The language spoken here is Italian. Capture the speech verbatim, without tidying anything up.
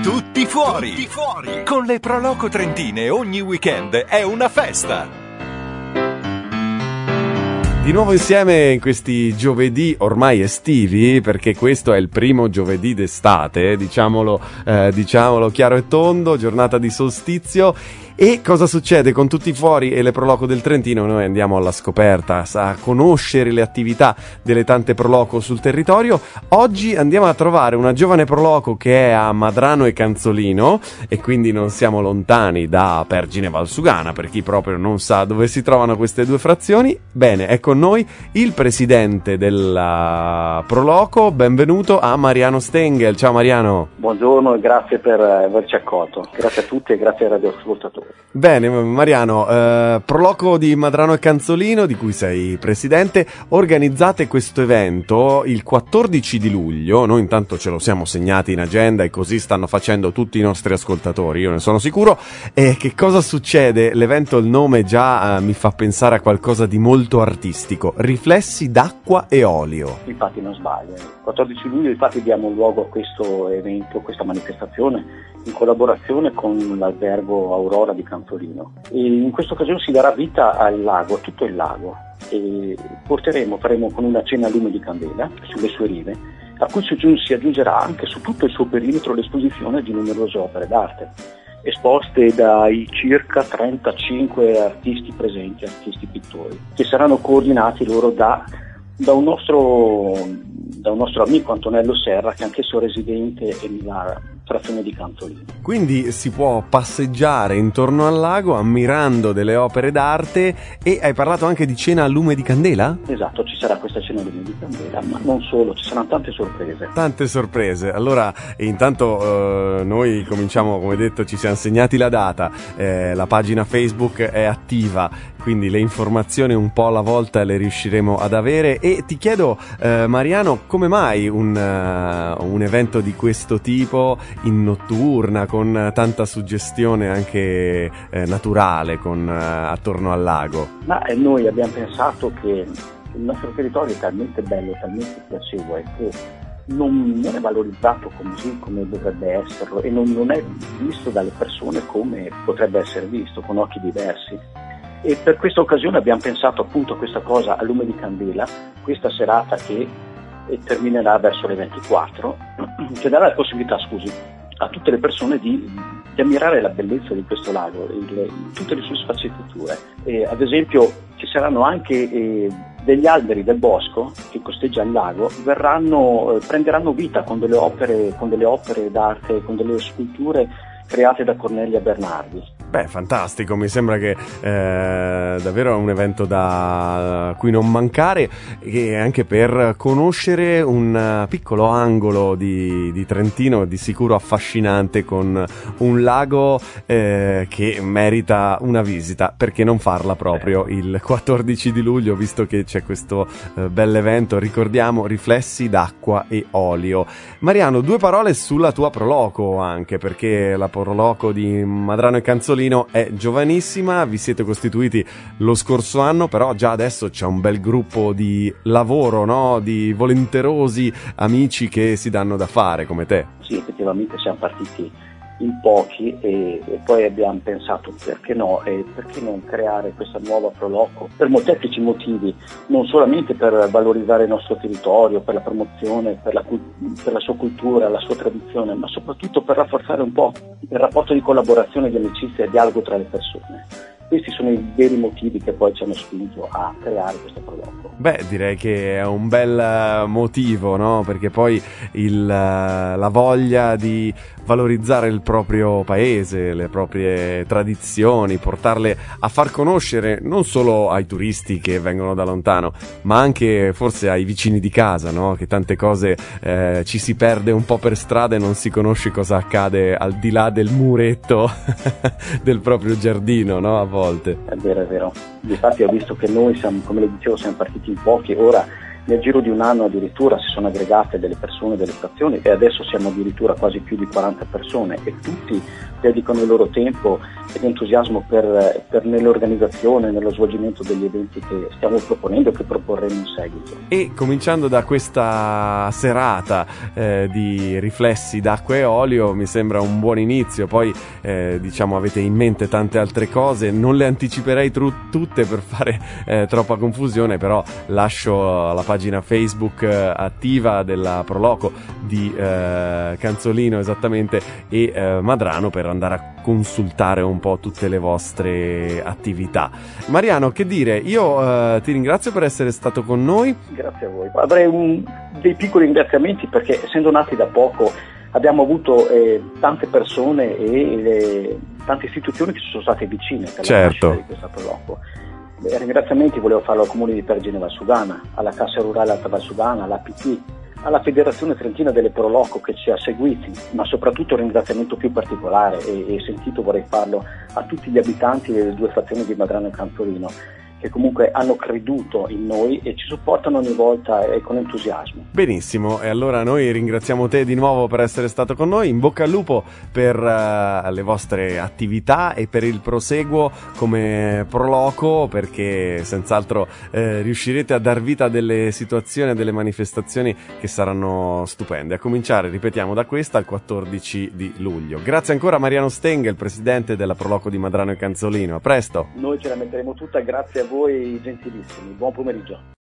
Tutti fuori. Tutti fuori. Con le Pro Loco Trentine ogni weekend è una festa. Di nuovo insieme in questi giovedì ormai estivi, perché questo è il primo giovedì d'estate, diciamolo, eh, diciamolo chiaro e tondo, giornata di solstizio. E cosa succede con Tutti fuori e le Pro Loco del Trentino? Noi andiamo alla scoperta, a conoscere le attività delle tante Pro Loco sul territorio. Oggi andiamo a trovare una giovane Pro Loco che è a Madrano e Canzolino, e quindi non siamo lontani da Pergine Valsugana, per chi proprio non sa dove si trovano queste due frazioni. Bene, è con noi il presidente della Pro Loco. Benvenuto a Mariano Stengel. Ciao Mariano. Buongiorno e grazie per averci accolto. Grazie a tutti e grazie ai radioascoltatori. Bene Mariano, eh, Pro Loco di Madrano e Canzolino, di cui sei presidente, organizzate questo evento il quattordici di luglio. Noi intanto ce lo siamo segnati in agenda e così stanno facendo tutti i nostri ascoltatori, io ne sono sicuro. E che cosa succede? L'evento, il nome già eh, mi fa pensare a qualcosa di molto artistico: Riflessi d'acqua e olio. Infatti non sbaglio, il quattordici luglio infatti diamo luogo a questo evento, questa manifestazione in collaborazione con l'albergo Aurora di Canzolino, e in questa occasione si darà vita al lago, a tutto il lago, e porteremo, faremo con una cena a lume di candela sulle sue rive, a cui si aggiungerà anche su tutto il suo perimetro l'esposizione di numerose opere d'arte esposte dai circa trentacinque artisti presenti, artisti pittori, che saranno coordinati loro da, da un nostro da un nostro amico Antonello Serra, che è anch'esso residente nella frazione di Canzolino. Quindi si può passeggiare intorno al lago ammirando delle opere d'arte. E hai parlato anche di cena a lume di candela? Esatto, ci sarà questa cena a lume di candela, ma non solo, ci saranno tante sorprese. Tante sorprese. Allora, intanto eh, noi cominciamo, come detto, ci siamo segnati la data, eh, la pagina Facebook è attiva, quindi le informazioni un po' alla volta le riusciremo ad avere. E ti chiedo, eh, Mariano, come mai un, uh, un evento di questo tipo in notturna, con tanta suggestione anche eh, naturale, con, uh, attorno al lago? Ma eh, noi abbiamo pensato che il nostro territorio è talmente bello, talmente piacevole, che non, non è valorizzato così come dovrebbe esserlo, e non, non è visto dalle persone come potrebbe essere visto, con occhi diversi. E per questa occasione abbiamo pensato appunto a questa cosa a lume di candela, questa serata che eh, terminerà verso le ventiquattro, che darà la possibilità, scusi, a tutte le persone di, di ammirare la bellezza di questo lago, il, tutte le sue sfaccettature. E, ad esempio, ci saranno anche eh, degli alberi del bosco che costeggia il lago, verranno, eh, prenderanno vita con delle opere, con delle opere d'arte, con delle sculture create da Cornelia Bernardi. Beh, fantastico, mi sembra che eh, davvero è un evento da cui non mancare, e anche per conoscere un piccolo angolo di, di Trentino di sicuro affascinante, con un lago eh, che merita una visita. Perché non farla proprio il quattordici di luglio, visto che c'è questo eh, bell'evento? Ricordiamo, Riflessi d'acqua e olio. Mariano, due parole sulla tua Pro Loco anche, perché la Pro Loco di Madrano e Canzolino è giovanissima, vi siete costituiti lo scorso anno, però già adesso c'è un bel gruppo di lavoro, no? Di volenterosi amici che si danno da fare, come te. Sì, effettivamente siamo partiti in pochi e, e poi abbiamo pensato perché no, e perché non creare questa nuova Pro Loco per molteplici motivi, non solamente per valorizzare il nostro territorio, per la promozione, per la, per la sua cultura, la sua tradizione, ma soprattutto per rafforzare un po' il rapporto di collaborazione, di amicizia e dialogo tra le persone. Questi sono i veri motivi che poi ci hanno spinto a creare questo Pro Loco. Beh, direi che è un bel motivo, no? Perché poi il, la voglia di valorizzare il proprio paese, le proprie tradizioni, portarle a far conoscere non solo ai turisti che vengono da lontano, ma anche forse ai vicini di casa, no? Che tante cose eh, ci si perde un po' per strada e non si conosce cosa accade al di là del muretto del proprio giardino, no? A volte. È vero, è vero. Infatti ho visto che noi siamo, come le dicevo, siamo partiti in pochi, ora nel giro di un anno addirittura si sono aggregate delle persone, delle frazioni, e adesso siamo addirittura quasi più di quaranta persone, e tutti dedicano il loro tempo ed entusiasmo per, per nell'organizzazione, nello svolgimento degli eventi che stiamo proponendo e che proporremo in seguito. E cominciando da questa serata eh, di riflessi d'acqua e olio mi sembra un buon inizio, poi eh, diciamo avete in mente tante altre cose, non le anticiperei tru- tutte per fare eh, troppa confusione, però lascio la pagina Facebook eh, attiva della Proloco di eh, Canzolino esattamente e eh, Madrano per andare a consultare un po' tutte le vostre attività. Mariano, che dire, io eh, ti ringrazio per essere stato con noi. Grazie a voi. Avrei un, dei piccoli ringraziamenti perché essendo nati da poco abbiamo avuto eh, tante persone e le, tante istituzioni che ci sono state vicine per certo. la nascita di questa Proloco. Eh, ringraziamenti volevo farlo al Comune di Pergine Valsugana, alla Cassa Rurale Alta Valsugana, all'A P T, alla Federazione Trentina delle Proloco che ci ha seguiti, ma soprattutto un ringraziamento più particolare e, e sentito vorrei farlo a tutti gli abitanti delle due frazioni di Madrano e Canzolino, che comunque hanno creduto in noi e ci supportano ogni volta e con entusiasmo. Benissimo, e allora noi ringraziamo te di nuovo per essere stato con noi, in bocca al lupo per uh, le vostre attività e per il proseguo come Proloco, perché senz'altro eh, riuscirete a dar vita a delle situazioni, a delle manifestazioni che saranno stupende, a cominciare, ripetiamo, da questa al quattordici di luglio. Grazie ancora a Mariano Stengel, presidente della Proloco di Madrano e Canzolino, a presto. Noi ce la metteremo tutta, grazie a voi gentilissimi, buon pomeriggio.